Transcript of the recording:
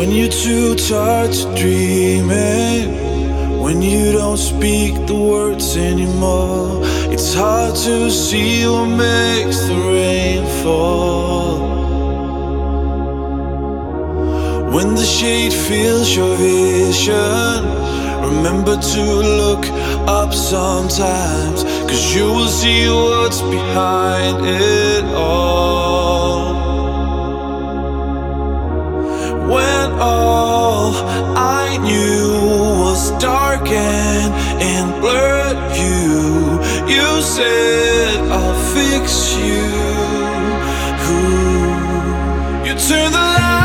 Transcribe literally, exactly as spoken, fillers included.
When you're too tired to dream it, when you don't speak the words anymore, it's hard to see what makes the rain fall. When the shade fills your vision, remember to look up sometimes, 'cause you will see what's behind it all. When all I knew was dark and, and blurred you, you said I'll fix you. Ooh. You turned the light